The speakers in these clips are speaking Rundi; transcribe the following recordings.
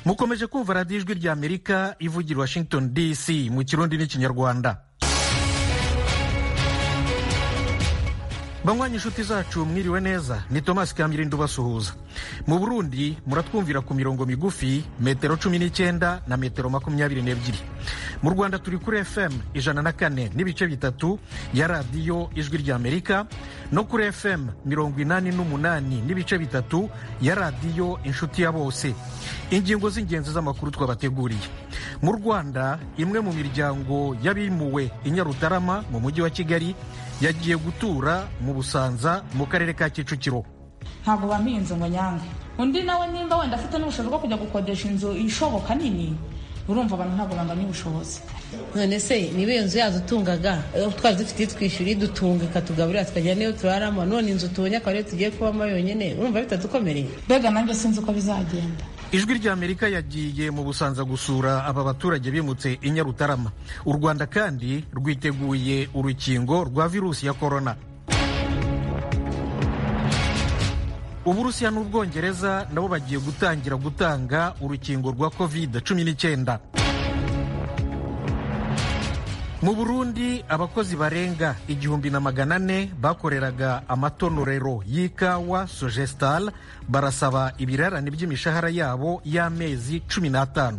mukomeje kumva radiyo ijwi rya Amerika ivugira Washington DC mu Kirundi n'Ikinyarwanda. Banywanyi inshuti zacu mwiriwe neza, ni Thomas Kamirindo basuhuza. Mu Burundi muratwumvira ku mirongo migufi metero 19 na metero 22. Mu Rwanda turi kuri FM 104 n'ibice bitatu ya radiyo ijwi rya Amerika no kuri FM 88 n'ibice bitatu ya radiyo inshuti ya bose. Ingingo z'ingenzi z'amakuru twabateguriye. Mu Rwanda imwe mu miryango yabimuwe i Nyarutarama mu mujyi wa Kigali yagiye gutura mu Busanza mu karere ka Kicukiro. Ntabwo baminze ngo nyange. Undi nawe nimba wenda afite n'ubushobozi bwo kujya gukodesha inzu ishoboka nini, urumva abantu ntabwo banganya ubushobozi. None se niba iyo nzu yadutungaga twari dufite twishyura dutunga ikatugaburira tukajya niyo turaramo, none inzu tubonye akaba ariyo tugiye kubamo yonyine, urumva bitadukomereye. Mbega nanjye sinzi uko bizagenda. Ijwi rya Amerika yagiye mu Busanza gusura aba baturage bimutse i Nyarutarama. U Rwanda kandi rwiteguye urukingo rwa virusi ya corona. Uburusiya n'Ubwongereza nabo bagiye gutangira gutanga urukingo rwa COVID-19. Mu Burundi abakozi barenga 1,400 bakoreraga amatonorero y'ikawa Sogestal barasaba ibirarane by'imishahara yabo y'amezi 15.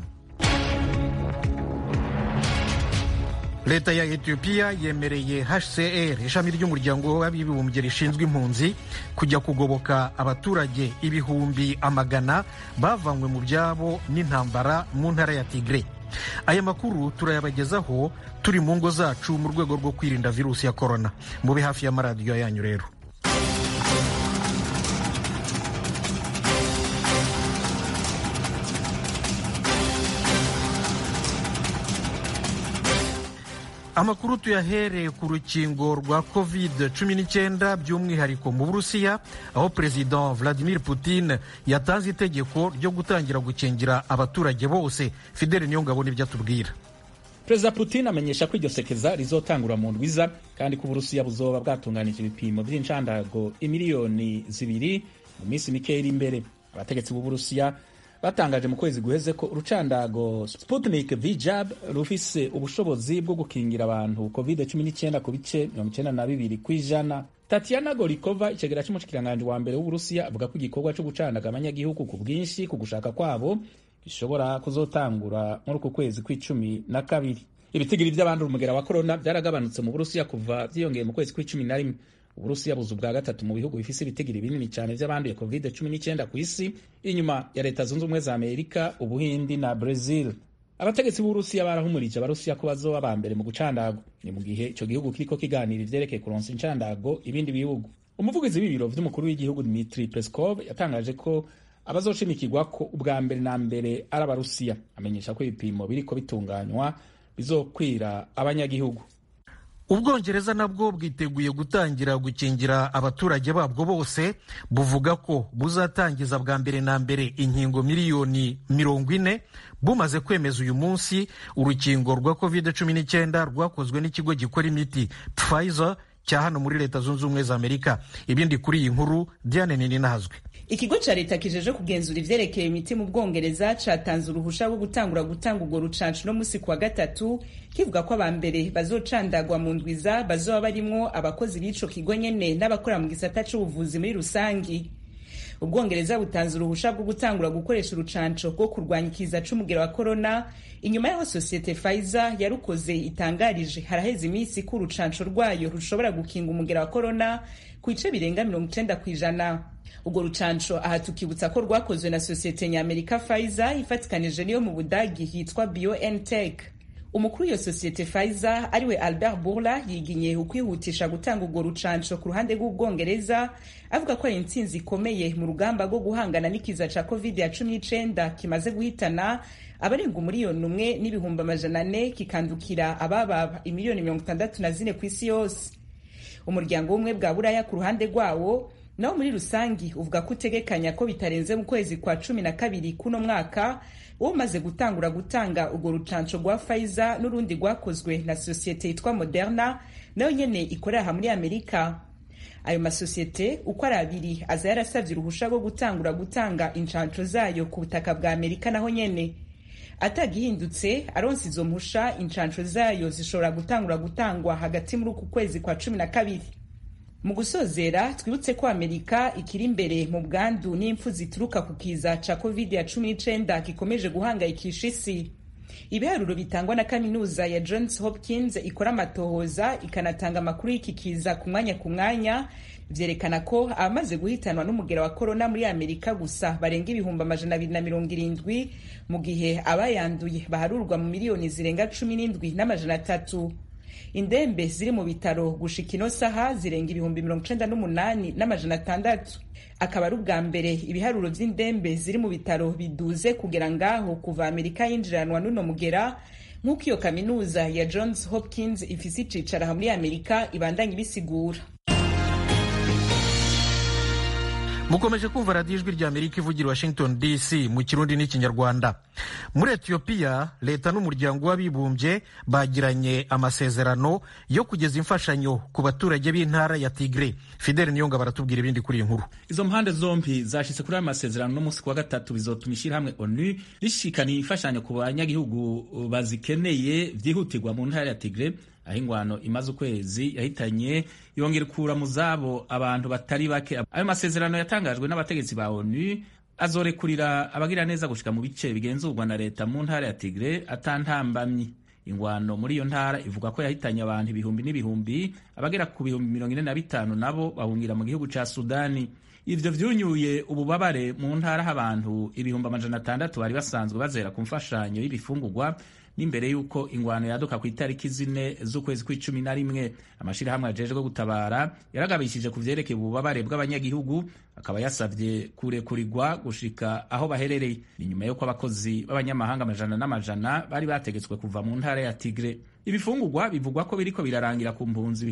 Leta ya Ethiopia yemereye HCR ishami ry'umuryango w'abibumbye rishinzwe impunzi kujya kugoboka abaturage ibihumbi amagana bavanywe mu byabo n'intambara mu ntara ya Tigray. Aya makuru turayabagezaho turi mu ngo zacu mu rwego rwo kwirinda virusi ya corona. Mube hafi ya maradiyo yanyu rero. Amakuru tuyahereye ku rukingo rwa COVID-19 by'umwihariko mu Burusiya, aho President Vladimir Putin yatanze itegeko ryo gutangira gukingira abaturage bose. Fidel Niyongabo nibyo atubwira. Perezida Putin amenyesha ko iryo sekeza rizotangura mu ndwiza kandi ko Uburusiya buzoba bwatunganije ibipimo by'incandago imiliyoni 2 mu minsi mike iri imbere. Abategetsi b'Uburusiya batangaje mu kwezi guheze ko urucandago Sputnik V-Jab rufise ubushobozi bwo gukingira abantu COVID-19 ku bice 92%. Tatiana Golikova, icegera c'umushikiranganje wa mbere w'Uburusiya, avuga ko igikorwa cyo gucandaga abanyagihugu ku bwinshi ku gushaka kwabo gishobora kuzotangura muri uku kwezi kw'icumi-na-kabiri. Ibitigiri by'abandura umugera wa corona byaragabanutse mu Burusiya kuva byiyongeye mu kwezi kw'icumi-na-rimwe. Uburusiya buzu bwa gatatu mu bihugu bifise ibitigiri binini cyane by'abanduye COVID-19 ku isi, inyuma ya Leta Zunze Ubumwe za Amerika, Ubuhindi na Brazil. Abategetsi b'Uburusiya barahumurije Abarusiya ko bazoba ba mbere mu gucandago, ni mu gihe ico gihugu kiriko kiganira ivyerekeye kuronsa incandago ibindi bihugu. Umuvugizi w'ibiro vy'umukuru w'igihugu Dmitry Peskov yatangaje ko abazoshimikirwa ko ubwa mbere na mbere ari Abarusiya. Amenyesha ko ibipimo biriko bitunganywa bizokwira abanyagihugu. Ubwongereza nabwo bwiteguye gutangira gukingira abaturage babwo bose, buvuga ko buzatangiza bwa mbere na mbere inkingo miliyoni 40 bumaze kwemeza uyu munsi urukingo rwa COVID-19 rwakozwe n'ikigo gikora imiti Pfizer cya hano muri Leta Zunze Ubumwe za Amerika. Ibindi kuri iyi nkuru Diane Ninahazwe. Ikigo ca leta kijeje kugenzura ivyerekeye imiti mu Bwongereza catanze uruhusha rwo gutanga urwo rucanco no musi kwa gatatu, kivuga ko abambere bazocandagwa mu ndwiza bazoba barimwo abakozi b'ico kigo nyene n'abakora mu gisata c'ubuvuzi muri rusangi. Ubwongereza butanze uruhusha rwo gutangura gukoresha urucanco rwo kurwanya ikiza c'umugero wa corona inyuma y'aho sosiyete Pfizer yarukoze itangarije haraheze iminsi ko urucanco rwayo rushobora gukinga umugero wa corona ku bice birenga 90%. Urwo rucanco aha tukibutsa ko rwakozwe na sosiyete ny'Amerika Pfizer ifatikanije niyo mu Budagi yitwa BioNTech. Umukuru w'iyo sosiyete Pfizer ariwe Albert Bourla yiginye ukwihutisha gutanga urwo rucanco ku ruhande rw'Ubwongereza, avuga ko ari intsinzi ikomeye mu rugamba rwo guhangana n'ikiza ca COVID-19 kimaze guhitana abarenga 1,400,000 kikandukira ababa 1,064,000 ku isi yose. Umuryango w'umwe bwa Buraya ku ruhande rwawo nawo muri rusangi uvuga ko utegekanya ko bitarenze mu kwezi kwa 12 kuno mwaka umaze gutangura gutanga urwo rucanco rwa Pfizer n'urundi rwakozwe na sosiyete yitwa Moderna nayo nyene ikorera muri Amerika. ayo masosiyete uko ari abiri aza yarasavye uruhusha rwo gutangura gutanga incanco zayo ku butaka bwa Amerika naho nyene. Atagihindutse aronse izo mpusha incanco zayo zishobora gutangwa hagati muri uku kwezi kwa 12. Mu gusozera twibutse ko Amerika ikiri imbere mu bwandu n'impfu zituruka ku kiza ca COVID-19 gikomeje guhangayikisha isi. Ibiharuro bitangwa na kaminuza ya Johns Hopkins ikora amatohoza ikanatanga amakuru y'iki kiza ku mwanya vyerekana ko abamaze guhitanwa n'umugera wa corona muri Amerika gusa barenga 270 mu gihe abayanduye baharurwa mu miliyoni zirenga 17,300. Indembe ziri mu bitaro gushika ino saha zirenga 98,600. Akaba ari ubwa mbere ibiharuro vy'indembe ziri mu bitaro biduze kugera ngaho kuva Amerika yinjiranwa n'uno mugera, nk'uko iyo kaminuza ya Johns Hopkins ifise icicaro muri Amerika ibandanya ibisigura. Mukomeje kumva radiyo ijwi rya Amerika ivugira Washington DC mu Kirundi n'Ikinyarwanda. Muri Ethiopia, leta n'umuryango w'abibumbye bagiranye amasezerano yo kugeza imfashanyo ku baturage b'intara ya Tigray. Fidel Niyonga baratubwira ibindi kuri iyi nkuru. Izo mpande zombi zashitse kuri aya masezerano no musi kwa gatatu bizotuma ishirahamwe ONU rishikana imfashanyo ku banyagihugu bazikeneye vyihutirwa mu ntara ya Tigray, aho ingwano imaze ukwezi yahitanye yongera ikura mu zabo abantu batari bake. Ayo masezerano yatangajwe n'abategetsi ba ONU azorekurira abagira neza gushika mu bice bigenzurwa na leta mu ntara ya Tigray atantambamye. Ingwano muri iyo ntara ivuga ko yahitanye abantu ibihumbi n'ibihumbi, abagera ku 45,000 nabo bahungira mu gihugu ca Sudani. Ivyo vyunyuye ububabare mu ntara abantu 600,000 bari basanzwe bazera ku mfashanyo y'ibifungurwa n'imbere yuko ingwano yaduka ku itariki 4 z'ukwezi kwa-11. Amashirahamwe ajejwe gutabara yaragabishije ku vyerekeye ububabare bw'abanyagihugu, akaba yasavye kurekurirwa gushika aho baherereye. Ni nyuma yuko abakozi b'abanyamahanga amajana n'amajana bari bategetswe kuva mu ntara ya Tigray. Ibifungurwa bivugwa ko biriko birarangira ku mpunzi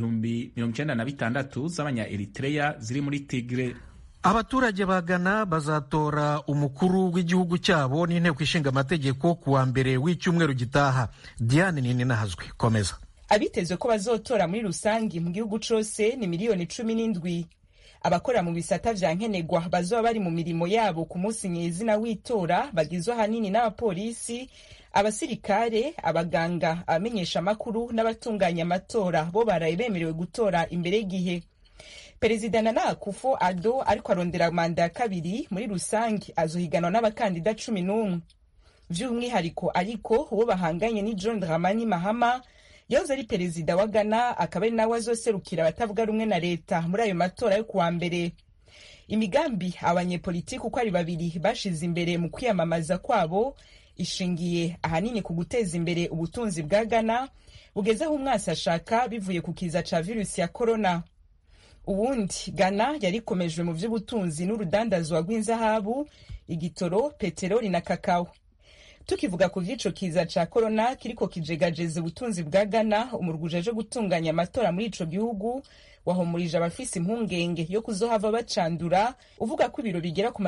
96,000 z'abanya Eritrea ziri muri Tigray. Abaturage ba Ghana bazatora umukuru w'igihugu cyabo n'inteko ishinga amategeko kuwa mbere w'icyumweru gitaha. Diane Ninahazwe komeza. Abitezwe ko bazotora muri rusangi mu gihugu cose ni miliyoni 17. Abakora mu bisata vya nkenegwa bazoba bari mu mirimo yabo ku munsi nyezina w'itora bagizwe hanini n'abapolisi, abasirikare, abaganga, abamenyesha makuru n'abatunganya amatora bo baraye bemerewe gutora imbere y'igihe. Perezida Nana Akufo-Addo ariko arondera manda ya kabiri muri rusangi azohiganwa n'abakandida 11. Vy'umwihariko ariko uwo bahanganye ni John Dramani Mahama yahoze ari perezida wa Ghana, akaba ari nawe azoserukira abatavuga rumwe na leta muri ayo matora yo kuwa mbere. Imigambi abanyepolitiki uko ari babiri bashize imbere mu kwiyamamaza kwabo ishingiye ahanini ku guteza imbere ubutunzi bwa Ghana bugezeho umwasi ashaka bivuye ku kiza ca virusi ya corona. Ubundi Ghana yarikomejwe mu vy'ubutunzi n'urudandazwa rw'inzahabu, igitoro, peteroli na kakao. Tukivuga ku vy'ico kiza ca corona kiriko kijegajeza ubutunzi bwa Ghana, umurwi ujejwe gutunganya amatora muri ico gihugu wahumurije abafise impungenge yo kuzohava bacandura, uvuga ko ibiro bigera ku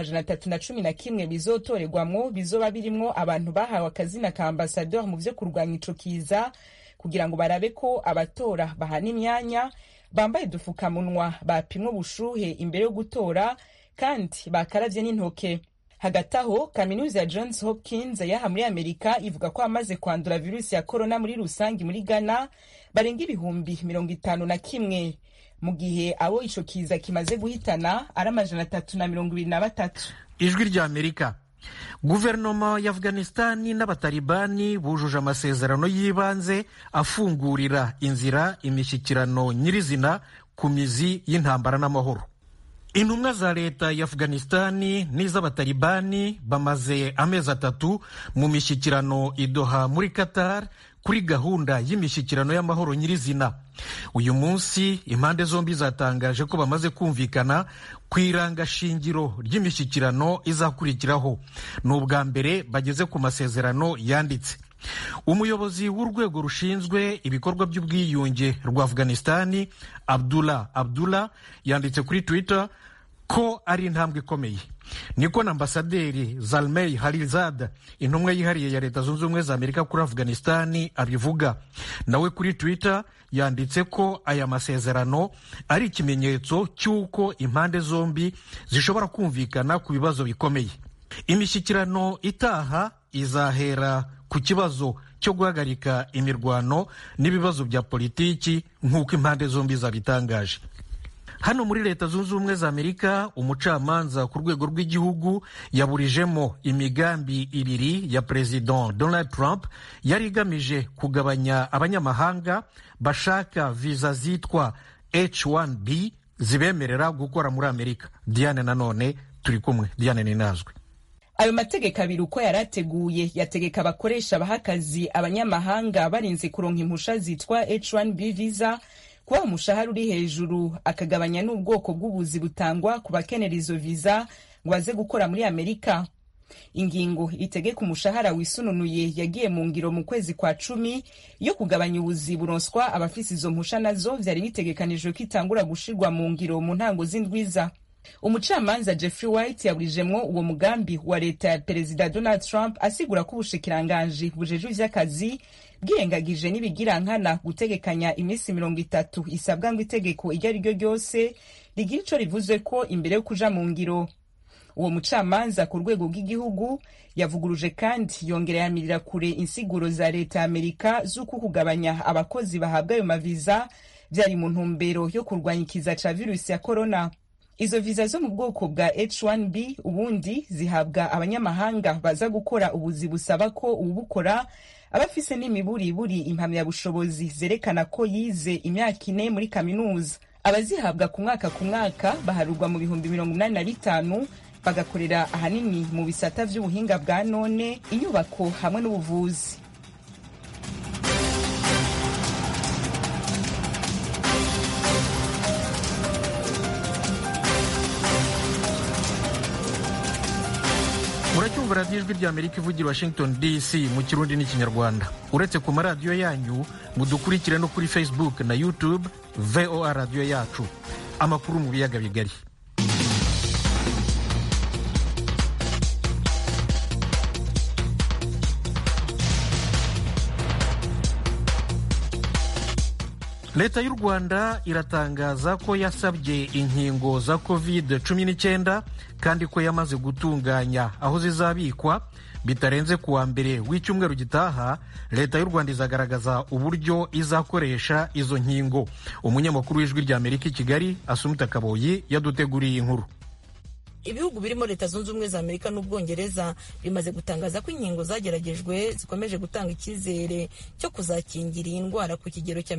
311 bizotorerwamwo bizoba birimwo abantu bahawe akazina ka ambassadeur mu vyo kurwanya ico kiza, kugira ngo barabe ko abatora bahana imyanya, bambaye udufukamunwa, bapimwe ubushuhe imbere yo gutora kandi bakaravye n'intoke. Hagati aho kaminuza ya Johns Hopkins yaha muri Amerika ivuga ko amaze kwandura virusi ya corona muri rusangi muri Ghana barenga 51,000, mu gihe abo ico kiza kimaze guhitana ari 323. Ijwi rya Amerika. Guverinoma ya Afghanistani n'abatalibani bujuje amasezerano y'ibanze afungurira inzira imishyikirano nyirizina ku mizi y'intambara n'amahoro. Intumwa za leta ya Afghanistani n'iz'abatalibani bamaze amezi 3 mu mishyikirano i Doha muri Qatar kuri gahunda y'imishyikirano y'amahoro nyirizina. Uyu munsi impande zombi zatangaje ko bamaze kumvikana ku irangashingiro ry'imishyikirano izakurikiraho. Ni ubwa mbere bageze ku masezerano yanditse. Umuyobozi w'urwego rushinzwe ibikorwa by'ubwiyunge rwa Afghanistani, Abdullah yanditse kuri Twitter ko ari intambwe ikomeye. Niko na ambasaderi Zalmay Khalilzad, intumwa yihariye ya Leta Zunze Ubumwe za Amerika kuri Afghanistani, abivuga. Nawe kuri Twitter yanditse ko aya masezerano ari ikimenyetso cy'uko impande zombi zishobora kumvikana ku bibazo bikomeye. Imishyikirano itaha izahera ku kibazo cyo guhagarika imirwano n'ibibazo bya politiki nk'uko impande zombi zabitangaje. Hano muri Leta Zunze Ubumwe za Amerika, umucamanza ku rwego rw'igihugu yaburijemo imigambi ibiri ya President Donald Trump yari igamije kugabanya abanyamahanga bashaka viza zitwa H1B zibemerera gukora muri Amerika. Diane nanone turi kumwe. Diane ninazwe. Ayo mategeko abiri uko yarateguye yategeka abakoresha baha akazi abanyamahanga barinze kuronka impusha zitwa H1B visa kuba umushahara uri hejuru, akagabanya n'ubwoko bw'ubuzi butangwa ku bakenera izo viza ngo baze gukora muri Amerika. Ingingo itegeka umushahara wisununuye yagiye mu ngiro mu kwezi kwa 10 yo kugabanya ubuzi buronswa abafise izo mpusha, nazo vyari bitegekanijwe ko itangura gushirwa mu ngiro mu ntango z'indwiza. Umucamanza Jeffrey White yaburijemwo uwo mugambi wa leta ya Perezida Donald Trump, asigura ko ubushikiranganji bujejwe ivy'akazi bwiyengagije n'ibigirankana gutegekanya iminsi 30 isabwa ngo itegeko iryo ari ryo ryose rigira ico rivuze ko imbere yo kuja mu ngiro. Uwo mucamanza ku rwego rw'igihugu yavuguruje kandi yongera yamirira kure insiguro za leta ya Amerika z'uko kugabanya abakozi bahabwa ayo maviza vyari mu ntumbero yo kurwanya ikiza ca virusi ya corona. Izo viza zo mu bwoko bwa H1B ubundi zihabwa abanyamahanga baza gukora ubuzi busaba ko ubukora abafise n'imiburiburi impamyabushobozi zerekana ko yize imyaka 4 muri kaminuza. Abazihabwa ku mwaka baharurwa mu 85,000 bagakorera ahanini mu bisata vy'ubuhinga bwa none, inyubako hamwe n'ubuvuzi. Muracyumva radiyo ijwi rya Amerika ivugira Washington DC mu Kirundi n'Ikinyarwanda. Uretse ku maradiyo yanyu, mudukurikire no kuri Facebook na YouTube VOA radiyo yacu. Amakuru mu biyaga bigari. Leta y'u Rwanda iratangaza ko yasabye inkingo za COVID-19 kandi ko yamaze gutunganya aho zizabikwa bitarenze kuwa mbere w'icyumweru gitaha. Leta y'u Rwanda izagaragaza uburyo izakoresha izo nkingo. Umunyamakuru w'ijwi rya Amerika i Kigali, Asumta Kaboyi, yaduteguriye inkuru. Ibihugu birimo Leta Zunze Ubumwe za Amerika n'Ubwongereza bimaze gutangaza ko inkingo zageragejwe zikomeje gutanga icyizere cyo kuzakingira iyi ndwara ku kigero cya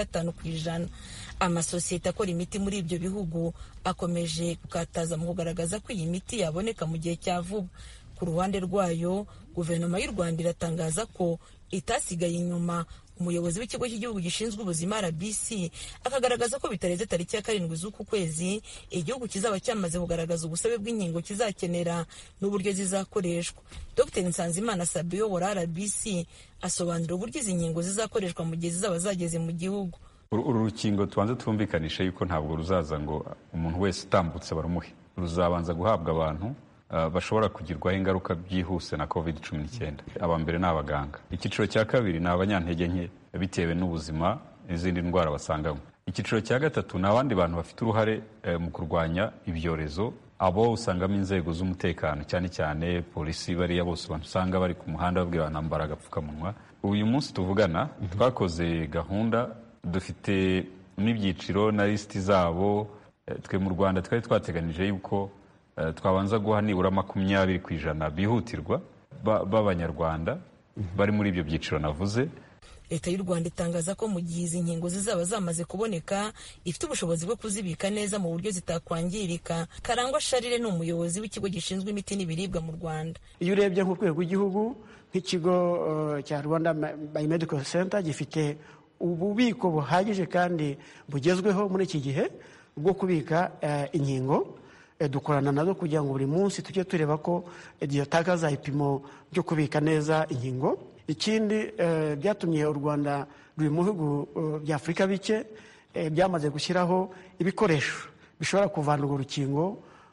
95%. Amasosiyete akora imiti muri ibyo bihugu akomeje gukataza mu kugaragaza ko iyi miti yaboneka mu gihe cya vuba. Ku ruhande rwayo, guverinoma y'u Rwanda iratangaza ko itasigaye inyuma. Umuyobozi w'ikigo cy'igihugu gishinzwe ubuzima RBC akagaragaza ko bitarenze tariki ya 7 z'uku kwezi igihugu kizaba cyamaze kugaragaza ubusabe bw'inkingo kizakenera n'uburyo zizakoreshwa. Dr Nsanzimana Sabio wa RBC asobanura uburyo izi nkingo zizakoreshwa mu gihe zizaba zageze mu gihugu. Uru rukingo tubanze twumvikanisha yuko ntabwo ruzaza ngo umuntu wese utambutse barumuhe. Ruzabanza guhabwa abantu bashobora kugirwaho ingaruka byihuse na COVID-19. Abambere ni abaganga. Icyiciro cya kabiri ni abanyantege nke bitewe n'ubuzima n'izindi ndwara basangamo. Icyiciro cya gatatu ni abandi bantu bafite uruhare mu kurwanya ibyorezo, abo usangamo inzego z'umutekano cyane cyane polisi, bariya bose abantu usanga bari ku muhanda babwira banambara agapfukamunwa. Uyu munsi tuvugana twakoze gahunda, dufite n'ibyiciro na listi zabo. Twe mu Rwanda twari twateganije yuko twabanza guha nibura 20% bihutirwa b'abanyarwanda bari muri ibyo byiciro navuze. Leta y'u Rwanda itangaza ko mu gihe izi nkingo zizaba zamaze kuboneka ifite ubushobozi bwo kuzibika neza mu buryo zitakwangirika. Karangwa Sharire ni umuyobozi w'ikigo gishinzwe imiti n'ibiribwa mu Rwanda. Iyo urebye ku rwego rw'igihugu nk'ikigo cya Rwanda Biomedical Center gifite ububiko buhagije kandi bugezweho muri iki gihe bwo kubika inkingo. Dukorana nazo kugira ngo buri munsi tujye tureba ko dutakaza ibipimo byo kubika neza inkingo. Ikindi byatumye u Rwanda ruri mu bihugu bya Afurika bike byamaze gushyiraho ibikoresho bishobora kuvana urwo rukingo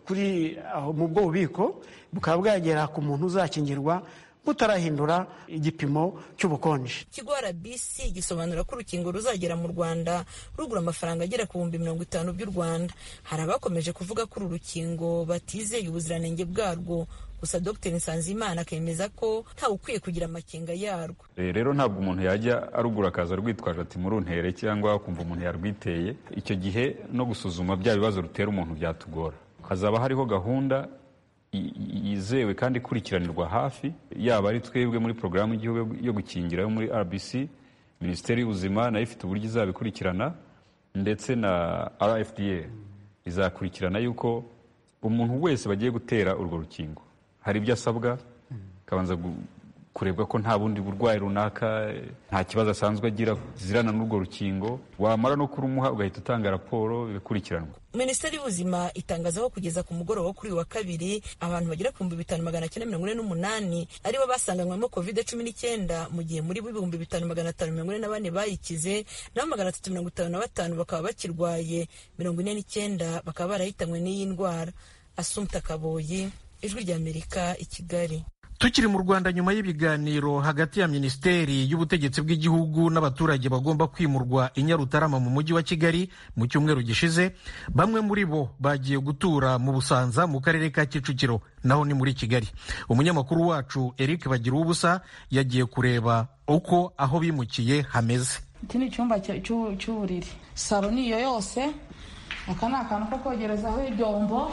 kuri mu bwo bubiko bukaba bwagera ku muntu uzakingirwa butarahindura igipimo cy'ubukonje. Ikigo RBC gisobanura ko urukingo ruzagera mu Rwanda rugura amafaranga agera ku 50,000 by'u Rwanda. Hari abakomeje kuvuga ko uru rukingo batizeye ubuziranenge bwarwo, gusa Dr Nsanzimana akemeza ko ntawe ukwiye kugira amakenga yarwo. Rero ntabwo umuntu yajya arugura akaza rwitwaje ati muruntere cyangwa kumva umuntu yarwiteye. Icyo gihe no gusuzuma bya bibazo rutera umuntu byatugora. Hazaba hariho gahunda yizewe kandi ikurikiranirwa hafi, yaba ari twebwe muri porogaramu y'igihugu yo gukingira yo muri RBC, Minisiteri y'Ubuzima nayo ifite uburyo izabikurikirana, ndetse na RFDA izakurikirana yuko umuntu wese bagiye gutera urwo rukingo hari ibyo asabwa, kabanza kurebwa ko nta bundi burwayi runaka, nta kibazo asanzwe agira zirana n'urwo rukingo, wamara no kurumuha ugahita utanga raporo bigakurikiranwa. Minisiteri y'Ubuzima itangaza ko kugeza ku mugoroba kuri wa kabiri abantu bagera ku 5,948 aribo basanganywemo COVID-19, mu gihe muri 5,544 bayikize, naho 355 bakaba bakirwaye, 49 bakaba barahitanywe n'iyi ndwara. Assumpta Kaboyi, Ijwi ry'Amerika, i Kigali. Tukiri mu Rwanda, nyuma y'ibiganiro hagati ya Minisiteri y'Ubutegetsi bw'Igihugu n'abaturage bagomba kwimurwa i Nyarutarama mu mujyi wa Kigali mu cyumweru gishize, bamwe muri bo bagiye gutura mu Busanza mu karere ka Kicukiro, naho ni muri Kigali. Umunyamakuru wacu Eric Bagiruwubusa yagiye kureba uko aho bimukiye hameze. Iki ni icyumba cy'uburiri, salo niyo yose, aka ni akantu ko kogerezaho ibyombo.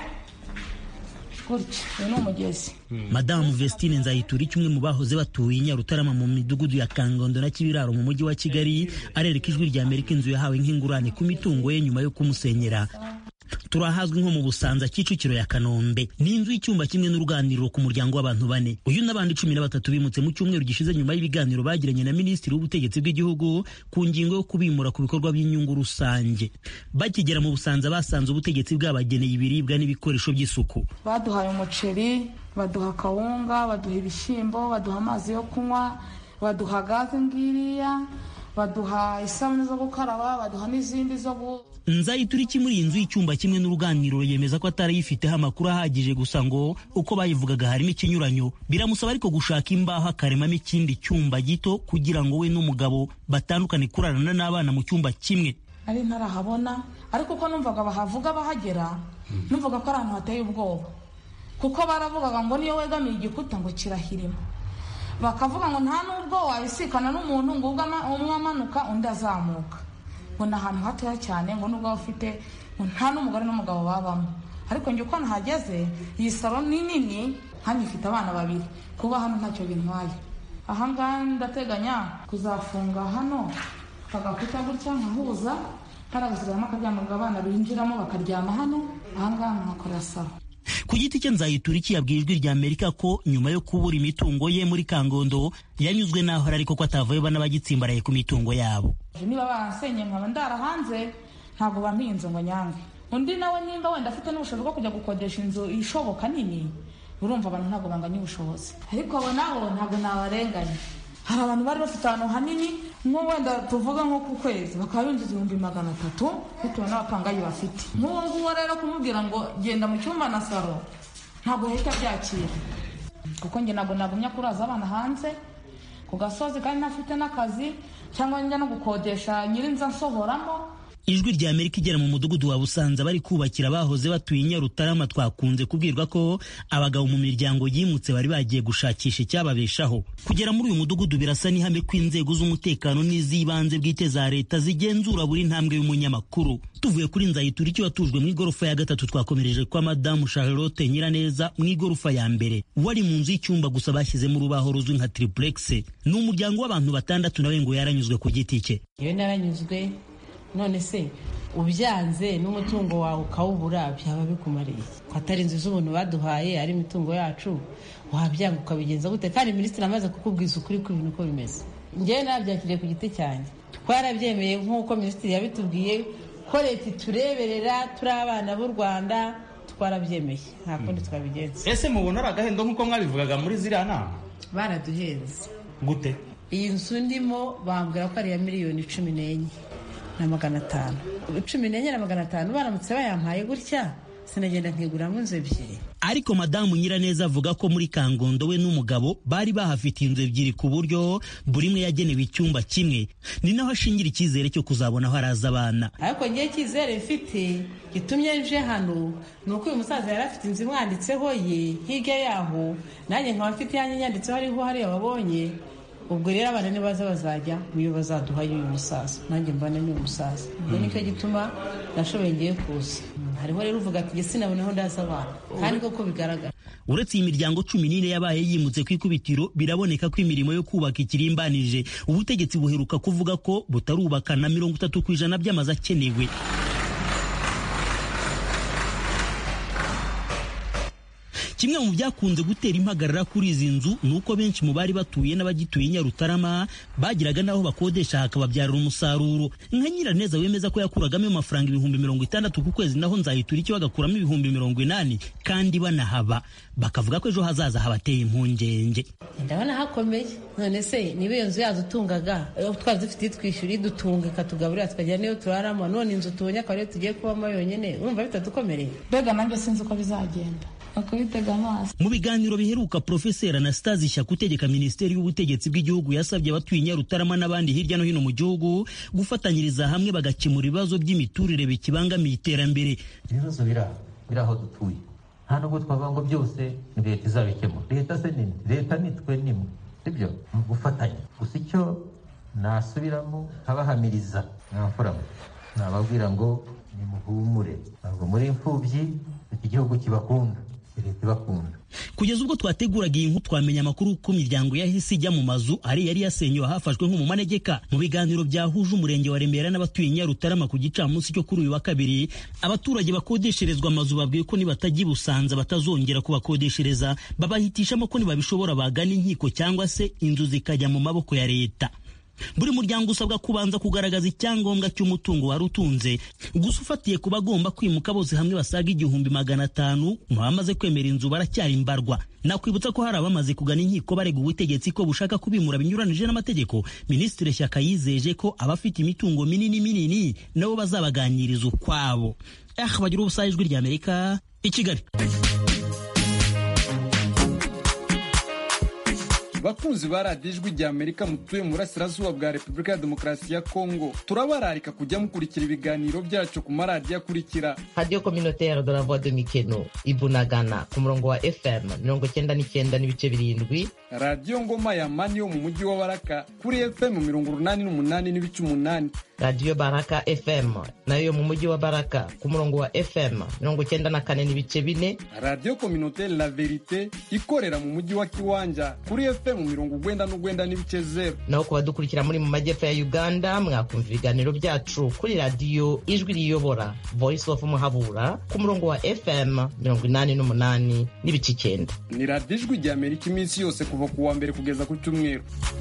Madamu Vestine Nzayitura, umwe mu bahoze batuye i Nyarutarama mu midugudu ya Kangondo na Kibiraro mu mujyi wa Kigali, arereka Ijwi ry'Amerika inzu yahawe nk'ingurane ku mitungo ye nyuma yo kumusenyera. Turahazwi nko mu Busanza, Kicukiro ya Kanombe. Ni inzu y'icyumba kimwe n'uruganiriro ku muryango w'abantu 4. Uyu n'abandi 13 bimutse mu cyumweru gishize nyuma y'ibiganiro bagiranye na Minisitiri w'Ubutegetsi bw'Igihugu ku ngingo yo kubimura ku bikorwa by'inyungu rusange. Bakigera mu Busanza basanze ubutegetsi bwabageneye ibiribwa n'ibikoresho by'isuku. Baduhaye umuceri, baduha kawunga, baduha ibishyimbo, baduha amazi yo kunywa, baduha gaze ngiriya, baduha isabune zo gukaraba, baduha n'izindi zo Nzayitura muri iyi nzu y'icyumba kimwe n'uruganiriro yemeza ko atari yifiteho amakuru ahagije, gusa ngo uko bayivugaga harimo ikinyuranyo. Biramusaba ariko gushaka imbaho akaremamo ikindi cyumba gito kugira ngo we n'umugabo batandukane kurarana n'abana mu cyumba kimwe. Ari ntarahabona, ariko uko numvaga bahavuga bahagera, numvaga ko ari ahantu hateye ubwoba, kuko baravugaga ngo niyo wegamiye igikuta ngo kirahirima, bakavuga ngo nta nubwo wabisikana n'umuntu ngo umwe amanuka undi azamuka, ngo ni ahantu hatoya cyane, ngo nubwo ufite nta n'umugore n'umugabo babamo. Ariko njye uko nahageze, iyi salo ni nini, hano ifite abana 2, kuba hano ntacyo bintwaye. Ahangaha ndateganya kuzafunga hano kagakuta gutya nkahuza, haragasigamo akaryamaga abana binjiramo bakaryama hano, ahangaha nkakora salo. Ku giti cye Nzayitura yabwiye Ijwi ry'Amerika ko nyuma yo kubura imitungo ye muri Kangondo yanyuzwe naho ariko ko atavuye n'abagitsimbaraye ku mitungo yabo. Niba baransenye nkaba ndara hanze, ntabwo bampiye inzu ngo nyange. Undi nawe nimba wenda afite n'ubushobozi bwo kujya gukodesha inzu ishoboka nini, urumva abantu ntabwo banganya ubushobozi. Ariko abo nabo ntabwo nabarenganya. Hari abantu bari bafite ahantu hanini, nko wenda tuvuga nko ku kwezi bakaba binjiza 300,000 bitewe n'abapangayi bafite. Nk'uwo nguwo rero kumubwira ngo genda mu cyumba na salo ntabwo hita byakira, kuko njye ntabwo nagumya kuraza abana hanze ku gasozi kandi ntafite n'akazi, cyangwa njya no gukodesha nyirinza nsohoramo. Ijwi ry'Amerika igera mu mudugudu wa Busanza bari kubakira abahoze batuye i Nyarutarama, twakunze kubwirwa ko abagabo mu miryango yimutse bari bagiye gushakisha icyababeshaho. Kugera muri uyu mudugudu birasa n'ihame ko inzego z'umutekano n'iz'ibanze bwite za leta zigenzura buri ntambwe y'umunyamakuru. Tuvuye kuri Nzayitura watujwe mu igorofa ya 3, twakomereje kwa Madamu Charlotte Nyiraneza mu igorofa ya mbere, wari mu nzu y'icyumba gusa bashyizemo urubaho ruzwi nka triplex. Ni umuryango w'abantu 6 nawe ngo yaranyuzwe ku giti cye. Iyo naranyuzwe, none se ubyanze n'umutungo wawe ukawubura byaba bikumariye? Atari inzu z'ubuntu baduhaye, ari imitungo yacu, wabyanga ukabigenza gute? Kandi Minisitiri amaze kukubwiza ukuri ko ibintu uko bimeze. Njyewe nabyakiriye ku giti cyanjye, twarabyemeye nk'uko Minisitiri yabitubwiye ko leta itureberera, turi abana b'u Rwanda, twarabyemeye, nta kundi twabigenza. Ese mubona ari agahendo nk'uko mwabivugaga muri ziriya nama? Baraduhenze. Gute? Iyi nzu ndimo bambwira ko ari ya miliyoni 14,500. 14,500 baramutse bayampaye gutya sinagenda nkiguramo inzu ebyiri. Ariko madamu Nyiraneza avuga ko muri Kangondo we n'umugabo bari bahafite inzu ebyiri ku buryo buri imwe yagenewe icyumba kimwe, ni naho ashingira icyizere cyo kuzabona aho araza abana. Ariko ngiye icyizere mfite gitumye nje hano ni uko uyu musaza yari afite inzu imwanditseho ye, hirya yaho nanjye nkaba mfite iyanjye nyanditseho ariho hariya babonye. Ubwo rero abana nibaza bazajya muyo bazaduha uyu musaza, nanjye mbana n'uyu musaza. Ubwo nicyo gituma nashoboye ngiye kuza. Hariho rero uvuga ati sinaboneho ndaza abana, kandi koko bigaragara. Uretse iyi miryango 14 yabaye yimutse ku ikubitiro, biraboneka ko imirimo yo kubaka ikirimbanije. Ubutegetsi buheruka kuvuga ko butarubaka na 30% by'amazi akenewe. Kimwe mu byakunze gutera impagarara kuri izi nzu nuko benshi mu bari batuye n'abagituye Nyarutarama bagiraga naho bakodesha hakababyarira umusaruro. Nka Nyiraneza wemeza ko yakuragamo amafaranga 60,000 ku kwezi, naho Nzayitura icyo bagakuramo 80,000 kandi banahaba. Bakavuga ko ejo hazaza habateye impungenge. Ndabona hakomeye. None se niba iyo nzu yadutungaga twari dufite twishyura dutunga ikatugaburira tukajya niyo turaramo, none inzu tubonye akaba ariyo tugiye kubamo yonyine, urumva bitadukomereye. Mbega nanjye sinzi uko bizagenda. Mu biganiro biheruka, Profeseri Anastase Shyaka utegeka Minisiteri y'Ubutegetsi bw'Igihugu yasabye abatuye Nyarutarama n'abandi hirya no hino mu gihugu gufatanyiriza hamwe bagakemura ibibazo by'imiturire bikibangamiye iterambere. Ibibazo biri aho dutuye, nta nubwo twavuga ngo byose leta izabikemura. Leta se nini? Leta nitwe nimwe, sibyo? Gufatanya. Gusa icyo nasubiramo kabahamiriza mwamfuramo, nababwira ngo nimuhumure, ntabwo muri imfubyi, igihugu kibakunda. Kugeza ubwo twateguraga iyi nkuru twamenya amakuru ko imiryango yahise ijya mu mazu yari yasenyewe hafashwe nko mu manegeka. Mu biganiro byahuje umurenge wa Remera n'abatuye Nyarutarama ku gicamunsi cyo kuri uyu wa kabiri, abaturage bakodesherezwa amazu babwiye ko nibatajya i Busanza batazongera kubakodeshereza, babahitishamo ko nibabishobora bagana inkiko cyangwa se inzu zikajya mu maboko ya leta. Buri muryango usabwa kubanza kugaragaza icyangombwa cy'umutungo wari utunze. Gusa ufatiye kuba agomba kwimuka bose hamwe basaga 500,000 mu bamaze kwemera inzu baracyari mbarwa. Nakwibutsa ko hari abamaze kugana inkiko barega ubutegetsi ko bushaka kubimura binyuranije n'amategeko. Minisitiri Shyaka yizeje ko abafite imitungo minini nabo bazabaganiriza ukwabo. Bagira ubusa Ijwi ry'Amerika i Kigali. Bakunzi ba radiyo Ijwi ry'Amerika mutuye mu burasirazuba bwa Repubulika ya Demokarasi ya Kongo, turabararika kujya mukurikira ibiganiro byacu ku maradiyo akurikira: Radio Communautaire de la Voix de Mikeno Ibunagana ku murongo wa FM 99.7, Radio Ngoma ya Mani yo mu mujyi wa Baraka kuri FM 88.8, Radio Baraka FM nayo mu mujyi wa Baraka ku murongo wa FM 94.4, Radio Communautaire La Verite ikorera mu mujyi wa Kiwanja kuri FM 99.0. Naho kuba dukurikira muri mu majyepfo ya Uganda mwakumva ibiganiro byacu kuri Radio Ijwi Riyobora Voice of Muhabura ku murongo wa FM 88.9. Ni Radio Ijwi ry'Amerika iminsi yose kuva ku wa mbere kugeza ku cyumweru.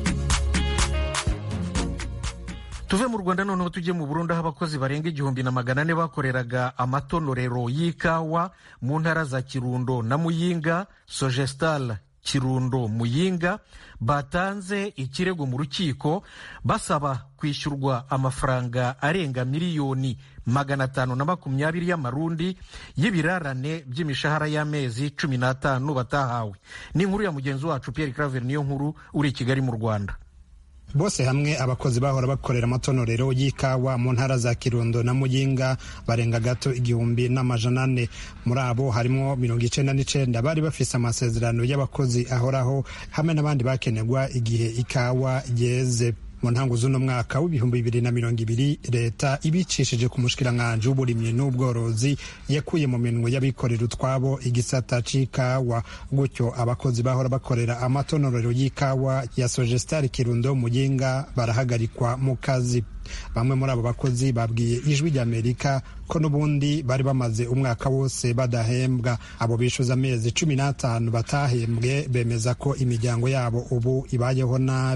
Tuve mu Rwanda noneho tujye mu Burundi, aho abakozi barenga 1,400 bakoreraga amatonorero y'ikawa mu ntara za Kirundo na Muyinga, Sogestal Kirundo Muyinga, batanze ikirego mu rukiko basaba kwishyurwa amafaranga arenga miliyoni 520 y'amarundi y'ibirarane by'imishahara y'amezi 15 batahawe. Ni inkuru ya mugenzi wacu Pierre Claver niyo nkuru uri i Kigali mu Rwanda. Bose hamwe abakozi bahora bakorera amatonorero y'ikawa mu ntara za Kirundo na Muyinga barenga gato 1,400. Muri abo harimo 99 bari bafise amasezerano y'abakozi ahoraho hamwe n'abandi bakenegwa igihe ikawa yeze. Mu ntango z'uno mwaka w'2020 leta ibicishije ku mushikiranganje w'uburimyi n'ubworozi yakuye mu minwe y'abikorera utwabo igisata c'ikawa, gutyo abakozi bahora bakorera amatonorero y'ikawa ya Sogestal Kirundo Muyinga barahagarikwa mu kazi. Bamwe muri abo bakozi babwiye Ijwi ry'Amerika ko n'ubundi bari bamaze umwaka wose badahembwa. Abo bishuza amezi 15 batahembwe bemeza ko imiryango yabo ubu ibayeho nabi.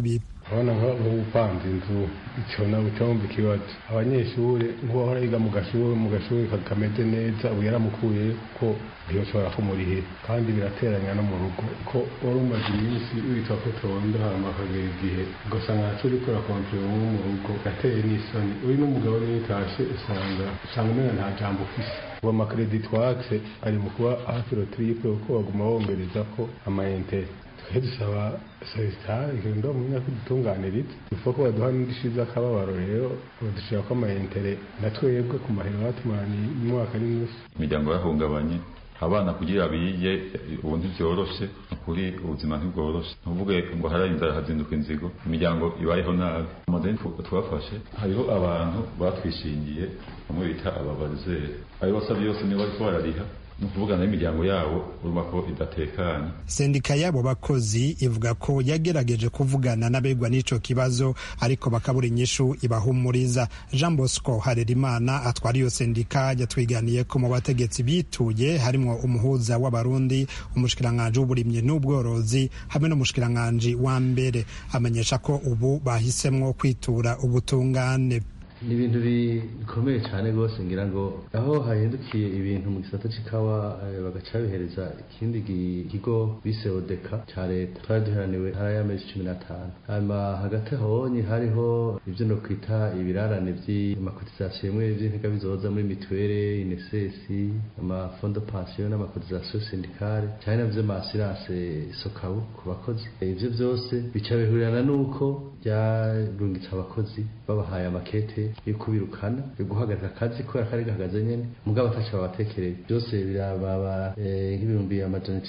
urabona nk'upanze inzu icyo nabo cyumva ikibazo abanyeshuri nk'uwahora yiga mu gashuri kameze neza ubu yaramukuye ko ntiyashobora kumurihira kandi birateranya no mu rugo ko wari umaze iminsi witwa ko tonda hanyuma akagera igihe ugasanga ntacyo uri gukora kontorora nko mu rugo gateye n'isoni uri n'umugabo n'itashe usanga umenya nta jambo ufise ubu amakredi twatse ari mu kuba hafi rotiripe kuko baguma bongereza ko amayintere twe dusaba sosiyete igenda mu myaka idutunganiriza ifuko ko baduha n'indishyi z'akababaro rero badushira ko amayintere na twebwe ku mahera batumaranye umwaka n'inusu imiryango yahungabanye abana kugira bige ubu ntivyoroshe kuri ubuzima ntibworoshe ntuvuge ngo hararinda hazinduka inzigo imiryango ibayeho nabi amadeni twafashe hariho abantu batwishingiye bamwe bita ababazere ayo basabye yose niba bariko barariha nukuvugana n'imiryango yabo urumva ko idatekanye. Sendika y'abo bakozi ivuga ko yagerageje kuvugana n'abegwa n'ico kibazo ariko bakabura inyishu ibahumuriza. Jean Bosco Harerimana atwara iyo sendika yatwiganiye ko mu bategetsi bituye harimwo umuhuza w'abarundi, umushikiranganji w'uburimyi n'ubworozi hamwe n'umushikiranganji wa mbere. Amenyesha ko ubu bahisemwo kwitura ubutungane. Ni ibintu bikomeye cyane rwose ngira ngo aho hahindukiye ibintu mu gisata c'ikawa bagaca bihereza ikindi kigo bise Odeka ca leta twari duheraniwe ntara y'amezi 15 hanyuma hagati honye hariho ivyo no kwita ibirarane vy'amakotisation yemwe vy'intega bizoza muri mituwere INSS amafondo de pension n'amakotisation syndicale cyane navyo assurance sokabu ku bakozi ivyo byose bica bihurirana nuko byarungitse abakozi babahaye amakete yuko birukana yo guhagarika akazi ko yakari gahagaze nyene mugabo atacha babatekereye byose birababa nk'ibihumbi amajana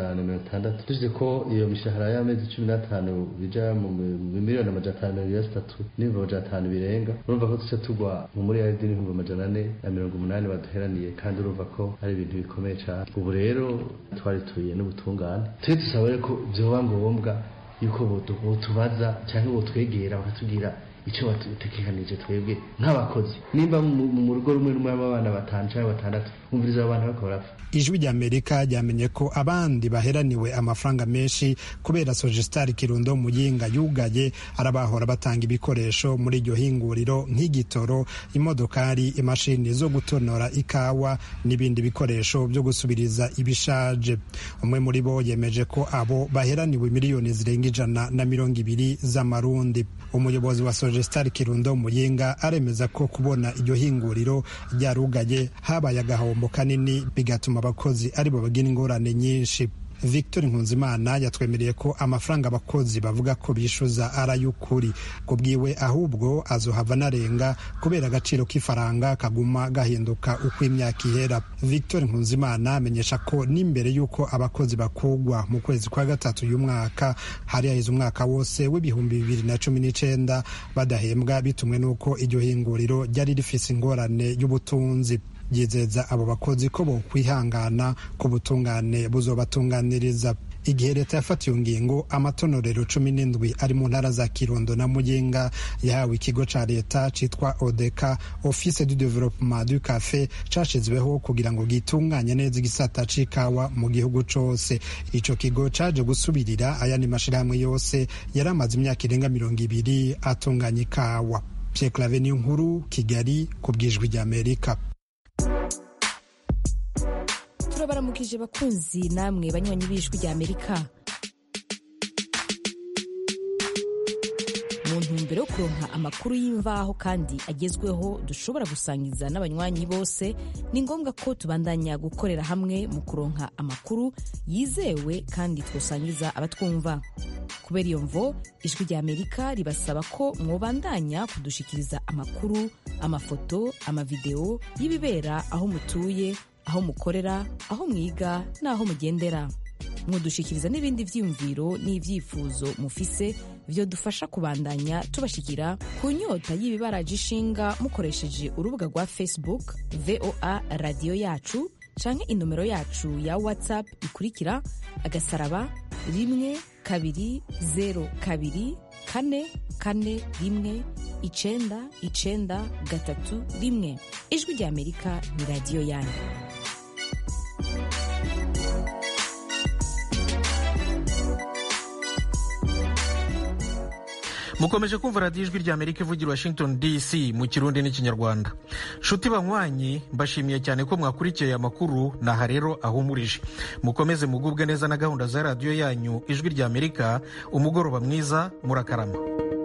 960 tuzi ko iyo mishahara y'amezi 15 bija mu miliyoni amajana 503 n'ibihumbi amajana 5 birenga urumva ko tuca tugwa mu muri y'idini n'ibihumbi amajana 480 baduheraniye kandi urumva ko ari ibintu bikomeye cyane. Ubu rero twari tuye n'ubutungane twe dusaba ko byoba ngombwa yuko tubaza cyangwa botwegera bakatubwira icyo batekekanije twebwe nk'abakozi nimba mu rugo rumwe abana batanu cyangwa batandatu umviriza abantu bakora. Ijwi ry'Amerika ryamenye ko abandi baheraniwe amafaranga menshi kubera Sogestar Kirundo Muyinga yugaye arabahora batanga ibikoresho muri iryo hinguriro nk'igitoro, imodokari, imashini zo gutonora ikawa n'ibindi bikoresho byo gusubiriza ibishaje. Umwe muri bo yemeje ko abo baheraniwe miliyoni zirenga 120 z'amarundi. Umuyobozi wa Sogestar Kirundo Muyinga aremeza ko kubona iryo hinguriro ryarugaye habaye agahombo kanini bigatuma abakozi aribo bagira ingorane nyinshi. Victor Nkunzimana yatwemereye ko amafaranga abakozi bavuga ko bishuza arayukuri kubwiwe ahubwo azohava narenga kubera agaciro k'ifaranga kaguma gahinduka uko imyaka ihera. Victor Nkunzimana amenyesha ko n'imbere yuko abakozi bakugwa mu kwezi kwa gatatu y'umwaka hari haheze umwaka wose w'ibihumbi 2019 badahembwa bitumwe nuko iryo hinguriro ryari rifise ingorane y'ubutunzi. Yizeza abo bakozi ko bo kwihangana ku butungane buzobatunganiriza. Igihe leta yafatiye ngingo amatonorero 17 ari mu ntara za Kirundo na Muyinga yahawe ikigo ca leta citwa Odeka Office du Développement du Café cashizweho kugira ngo gitunganye neza igisata c'ikawa mu gihugu cose. Ico kigo caje gusubirira ayandi mashirahamwe yose yaramaze imyaka irenga 20 atunganya ikawa. Pierre Claver Nkuru, Kigali, ku bw'Ijwi ry'Amerika. Turabaramukije bakunzi namwe banywanyi b'Ijwi ry'Amerika. Mu ntumbero yo kuronka amakuru y'imvaho kandi agezweho dushobora gusangiza n'abanywanyi bose, ni ngombwa ko tubandanya gukorera hamwe mu kuronka amakuru yizewe kandi twosangiza abatwumva. Kubera iyo mvo, Ijwi ry'Amerika ribasaba ko mwobandanya kudushikiriza amakuru, amafoto, amavideo y'ibibera aho mutuye, aho mukorera, aho mwiga n'aho mugendera. Mwodushikiriza n'ibindi vyiyumviro n'ivyifuzo mufise vyo dufasha kubandanya tubashikira ku nyota y'ibibaraje ishinga mukoresheje urubuga rwa Facebook VOA Radio Yacu canke inomero yacu ya WhatsApp ikurikira *1204241. Ijwi ry'Amerika ni radio yanyu. mukomeje kumva radiyo ijwi rya Amerika ivugira Washington DC mu kirundi n'ikinyarwanda. Nshuti banywanyi, mbashimiye cyane ko mwakurikiye amakuru, naha rero ahumurije. Mukomeze mugubwe neza na gahunda za radiyo yanyu ijwi rya Amerika. Umugoroba mwiza, murakarama.